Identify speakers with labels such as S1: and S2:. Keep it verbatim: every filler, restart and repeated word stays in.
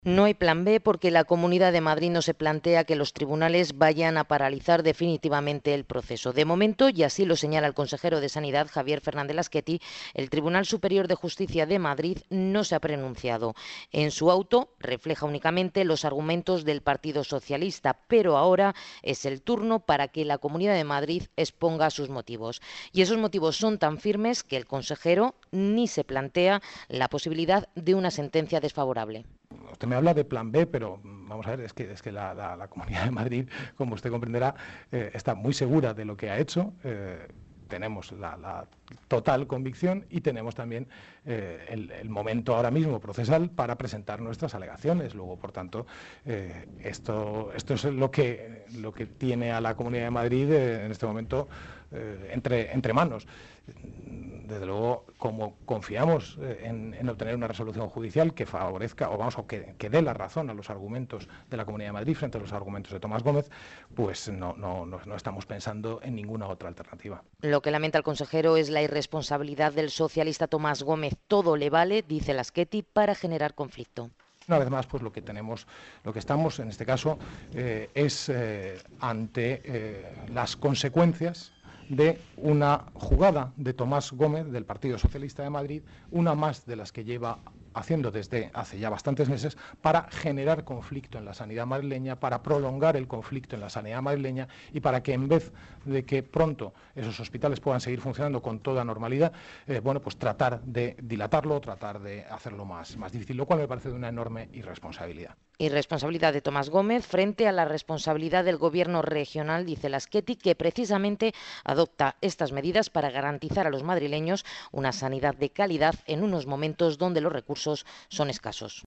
S1: No hay plan B porque la Comunidad de Madrid no se plantea que los tribunales vayan a paralizar definitivamente el proceso. De momento, y así lo señala el consejero de Sanidad, Javier Fernández Lasqueti, el Tribunal Superior de Justicia de Madrid no se ha pronunciado. En su auto refleja únicamente los argumentos del Partido Socialista, pero ahora es el turno para que la Comunidad de Madrid exponga sus motivos. Y esos motivos son tan firmes que el consejero ni se plantea la posibilidad de una sentencia desfavorable.
S2: Usted me habla de plan B, pero vamos a ver, es que, es que la, la, la Comunidad de Madrid, como usted comprenderá, eh, está muy segura de lo que ha hecho. Eh, tenemos la, la total convicción y tenemos también eh, el, el momento ahora mismo procesal para presentar nuestras alegaciones. Luego, por tanto, eh, esto, esto es lo que, lo que tiene a la Comunidad de Madrid eh, en este momento eh, entre, entre manos. Desde luego, como confiamos eh, en, en obtener una resolución judicial que favorezca, o vamos, o que, que dé la razón a los argumentos de la Comunidad de Madrid frente a los argumentos de Tomás Gómez, pues no, no, no, no estamos pensando en ninguna otra alternativa.
S1: Lo que lamenta el consejero es la irresponsabilidad del socialista Tomás Gómez. Todo le vale, dice Lasqueti, para generar conflicto.
S2: Una vez más, pues lo que tenemos, lo que estamos en este caso eh, es eh, ante eh, las consecuencias de una jugada de Tomás Gómez del Partido Socialista de Madrid, una más de las que lleva haciendo desde hace ya bastantes meses, para generar conflicto en la sanidad madrileña, para prolongar el conflicto en la sanidad madrileña y para que en vez de que pronto esos hospitales puedan seguir funcionando con toda normalidad, eh, bueno, pues tratar de dilatarlo, tratar de hacerlo más, más difícil, lo cual me parece de una enorme irresponsabilidad.
S1: Irresponsabilidad de Tomás Gómez frente a la responsabilidad del Gobierno regional, dice Lasqueti, que precisamente adopta estas medidas para garantizar a los madrileños una sanidad de calidad en unos momentos donde los recursos son escasos.